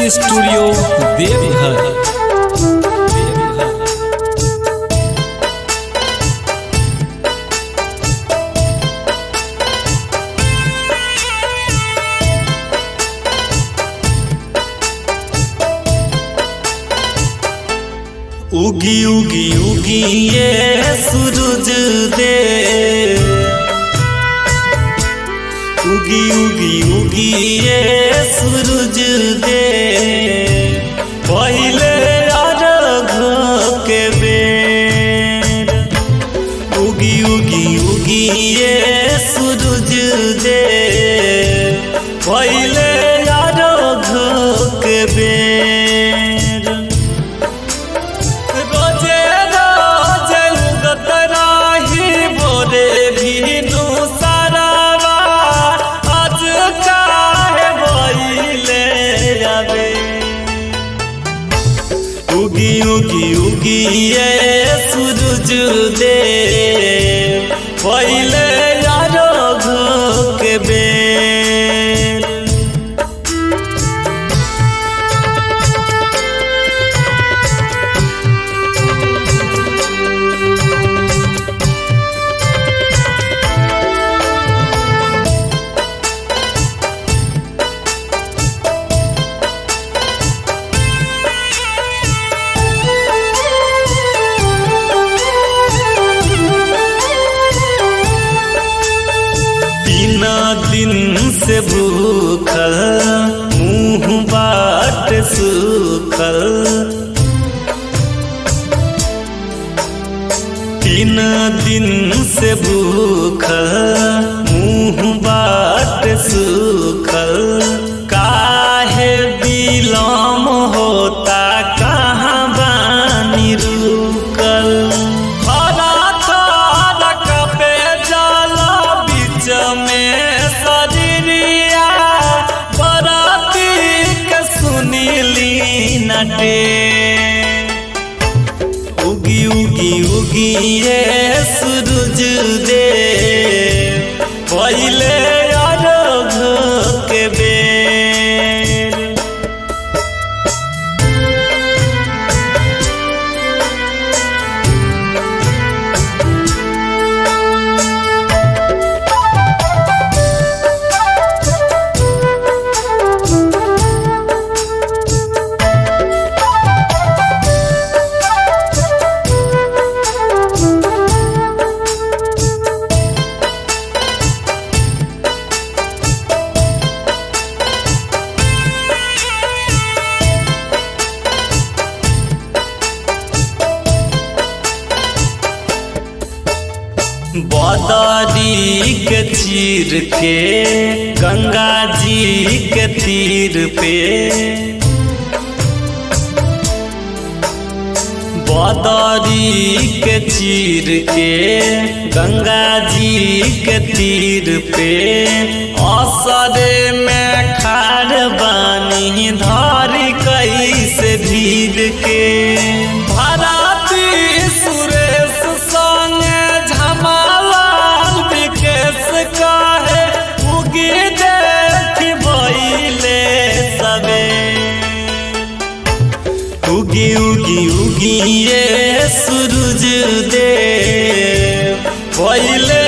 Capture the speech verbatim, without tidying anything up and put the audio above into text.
Studio Deoghar. उगी उगी उगी ये सूरज दे, उगी उगी उगी ये सूरज दे, पहले अर्घ के बेर। उगी उगी उगी ये सूरज दे, पहले अर्घ के बेर। उगी उगी उगी ये सूरज दे, पहले अर्घ के बेर। दिन से भूखल मुँह बाट सूखल, तीन दिन से भूखल मुँह बाट सूखल। काहे विलम्ब होता कहाँ बानी रुकल, उगी उगी उगी ये सूरज दे, पहले अर्घ के बेर। बदरी के चीर के गंगा जी के तीर पे, बदरी के चीर के गंगा जी के तीर पे, असरे में खाड़ बानी धारी कैसे भीड़ के। भराती सुरेश संगे काहे उगी देख भइले सबे, उगी उगी उगी ये सूरज दे, पहले